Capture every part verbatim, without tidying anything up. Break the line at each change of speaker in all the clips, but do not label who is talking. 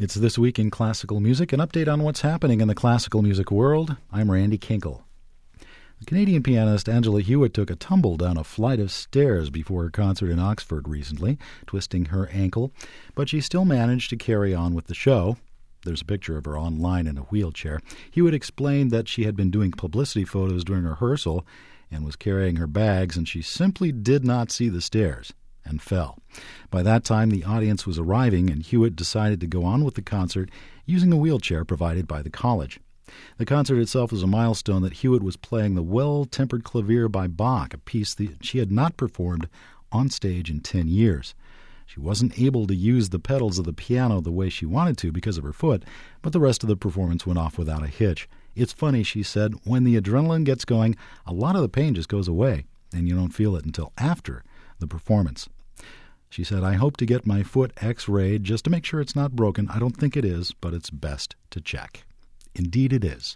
It's This Week in Classical Music, an update on what's happening in the classical music world. I'm Randy Kinkle. The Canadian pianist Angela Hewitt took a tumble down a flight of stairs before her concert in Oxford recently, twisting her ankle, but she still managed to carry on with the show. There's a picture of her online in a wheelchair. Hewitt explained that she had been doing publicity photos during rehearsal and was carrying her bags, and she simply did not see the stairs and fell. By that time, the audience was arriving, and Hewitt decided to go on with the concert using a wheelchair provided by the college. The concert itself was a milestone that Hewitt was playing the Well-Tempered Clavier by Bach, a piece that she had not performed on stage in ten years. She wasn't able to use the pedals of the piano the way she wanted to because of her foot, but the rest of the performance went off without a hitch. It's funny, she said, when the adrenaline gets going, a lot of the pain just goes away, and you don't feel it until after the performance. She said, I hope to get my foot x-rayed just to make sure it's not broken. I don't think it is, but it's best to check. Indeed it is.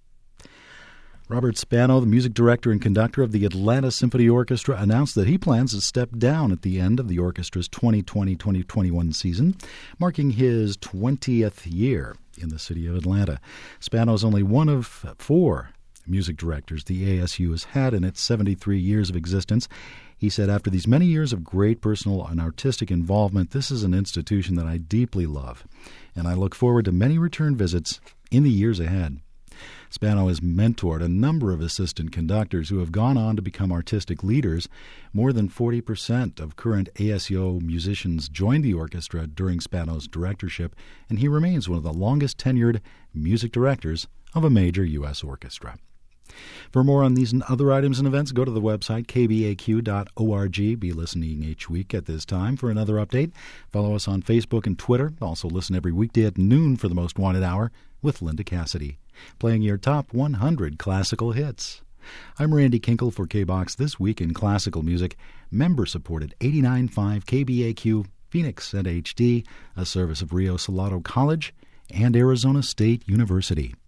Robert Spano, the music director and conductor of the Atlanta Symphony Orchestra, announced that he plans to step down at the end of the orchestra's twenty twenty to twenty twenty-one season, marking his twentieth year in the city of Atlanta. Spano is only one of four music directors the A S U has had in its seventy-three years of existence. He said, after these many years of great personal and artistic involvement, this is an institution that I deeply love, and I look forward to many return visits in the years ahead. Spano has mentored a number of assistant conductors who have gone on to become artistic leaders. More than forty percent of current A S U O musicians joined the orchestra during Spano's directorship, and he remains one of the longest-tenured music directors of a major U S orchestra. For more on these and other items and events, go to the website k b a q dot org. Be listening each week at this time for another update. Follow us on Facebook and Twitter. Also listen every weekday at noon for the Most Wanted Hour with Linda Cassidy, playing your top one hundred classical hits. I'm Randy Kinkle for K-Box This Week in Classical Music, member-supported eighty-nine point five K B A Q, Phoenix and H D, a service of Rio Salado College and Arizona State University.